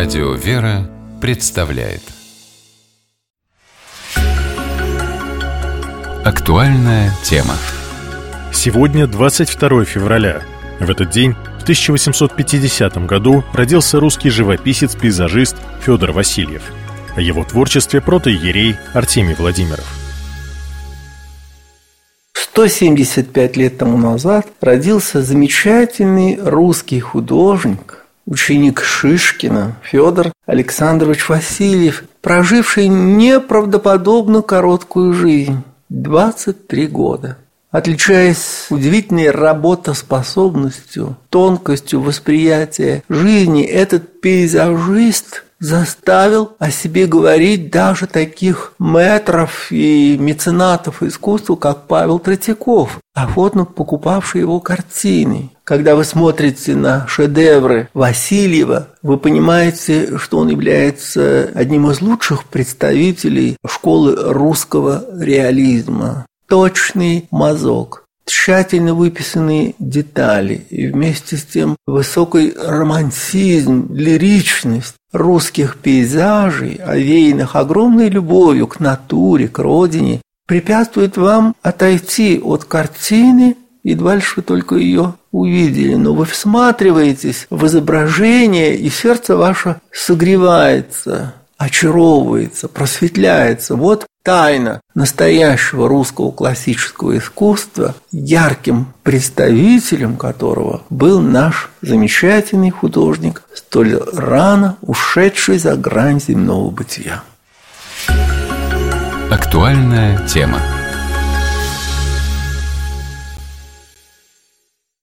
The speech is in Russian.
Радио «Вера» представляет актуальная тема. Сегодня 22 февраля. В этот день, в 1850 году, родился русский живописец-пейзажист Федор Васильев. О его творчестве протоиерей Артемий Владимиров. 175 лет тому назад родился замечательный русский художник, ученик Шишкина Федор Александрович Васильев, проживший неправдоподобно короткую жизнь – 23 года. Отличаясь удивительной работоспособностью, тонкостью восприятия жизни, этот пейзажист заставил о себе говорить даже таких мэтров и меценатов искусства, как Павел Третьяков, охотно покупавший его картины. Когда вы смотрите на шедевры Васильева, вы понимаете, что он является одним из лучших представителей школы русского реализма. Точный мазок, тщательно выписанные детали и вместе с тем высокий романтизм, лиричность русских пейзажей, овеянных огромной любовью к натуре, к родине, препятствует вам отойти от картины, едва лишь вы только ее увидели, но вы всматриваетесь в изображение, и сердце ваше согревается, очаровывается, просветляется. Вот тайна настоящего русского классического искусства, ярким представителем которого был наш замечательный художник, столь рано ушедший за грань земного бытия. Актуальная тема.